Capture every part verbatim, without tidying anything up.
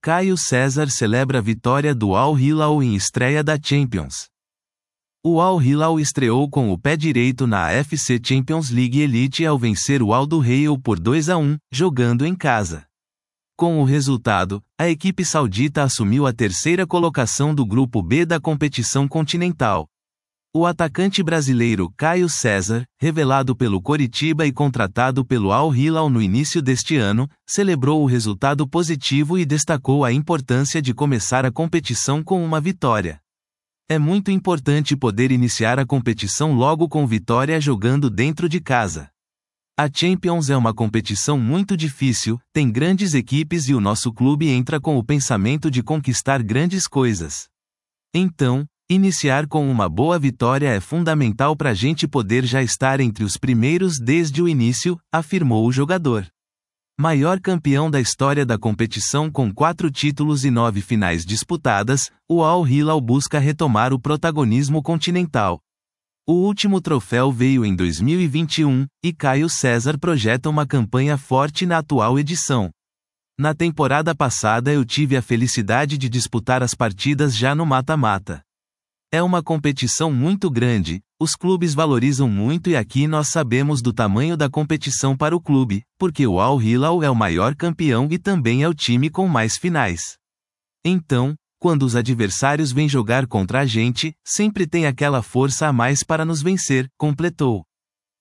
Caio César celebra a vitória do Al Hilal em estreia da Champions. O Al Hilal estreou com o pé direito na A F C Champions League Elite ao vencer o Al Duhail por dois a um, jogando em casa. Com o resultado, a equipe saudita assumiu a terceira colocação do Grupo B da competição continental. O atacante brasileiro Caio César, revelado pelo Coritiba e contratado pelo Al Hilal no início deste ano, celebrou o resultado positivo e destacou a importância de começar a competição com uma vitória. É muito importante poder iniciar a competição logo com vitória jogando dentro de casa. A Champions é uma competição muito difícil, tem grandes equipes e o nosso clube entra com o pensamento de conquistar grandes coisas. Então, iniciar com uma boa vitória é fundamental para a gente poder já estar entre os primeiros desde o início, afirmou o jogador. Maior campeão da história da competição com quatro títulos e nove finais disputadas, o Al Hilal busca retomar o protagonismo continental. O último troféu veio em dois mil e vinte e um, e Caio César projeta uma campanha forte na atual edição. Na temporada passada eu tive a felicidade de disputar as partidas já no mata-mata. É uma competição muito grande, os clubes valorizam muito e aqui nós sabemos do tamanho da competição para o clube, porque o Al Hilal é o maior campeão e também é o time com mais finais. Então, quando os adversários vêm jogar contra a gente, sempre tem aquela força a mais para nos vencer, completou.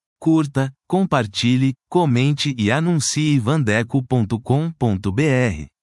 Curta, compartilhe, comente e anuncie vandeco ponto com ponto br.